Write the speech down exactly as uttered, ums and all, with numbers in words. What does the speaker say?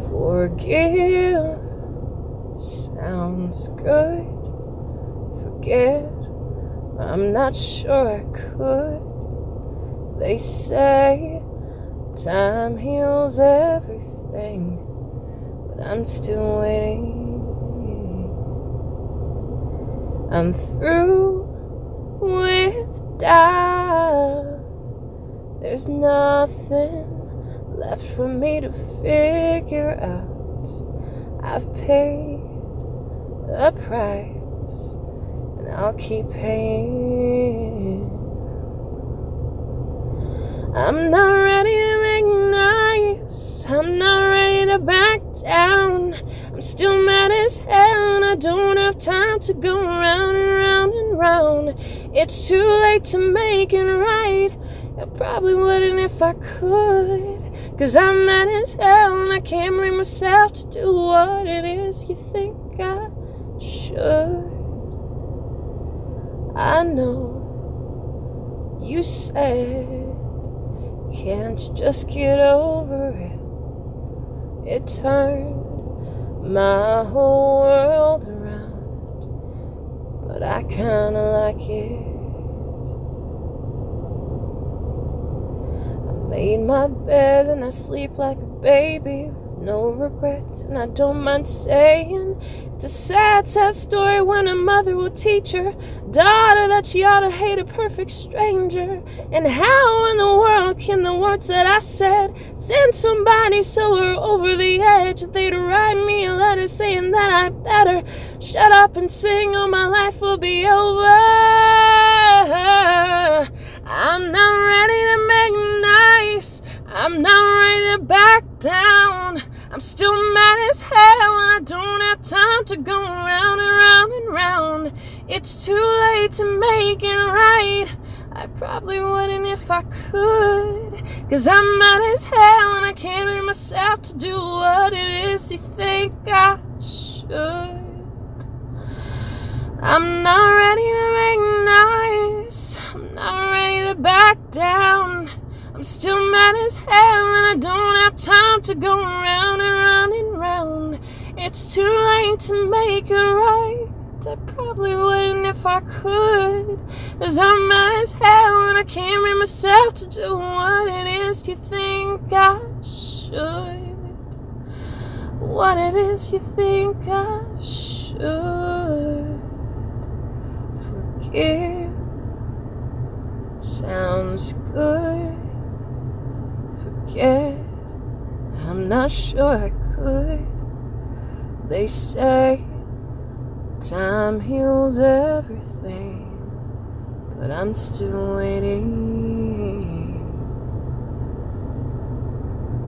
Forgive sounds good. Forget, I'm not sure I could. They say time heals everything, but I'm still waiting. I'm through with doubt. There's nothing left for me to figure out. I've paid the price, and I'll keep paying. I'm not ready to make nice. I'm not ready to back down. I'm still mad as hell, and I don't have time to go round and round and round. It's too late to make it right. I probably wouldn't if I could, 'cause I'm mad as hell, and I can't bring myself to do what it is you think I should. I know you said, can't you just get over it? It turned my whole world around, but I kinda like it. I made my bed and I sleep like a baby, no regrets, and I don't mind saying it's a sad, sad story when a mother will teach her daughter that she ought to hate a perfect stranger. And how in the world can the words that I said send somebody so over the edge that they'd write me a letter saying that I better shut up and sing or my life will be over? I'm not ready to make nice. I'm not ready to back down. I'm still mad as hell, and I don't have time to go round and round and round. It's too late to make it right. I probably wouldn't if I could, 'cause I'm mad as hell, and I can't bring myself to do what it is you think I should. I'm not ready to make nice. I'm not ready to back down. I'm still mad as hell, and I don't have time to go round and round and round. It's too late to make it right. I probably wouldn't if I could, 'cause I'm mad as hell, and I can't bring myself to do what it is you think I should. What it is you think I should. Forgive sounds good. Forget, I'm not sure I could. They say time heals everything, but I'm still waiting.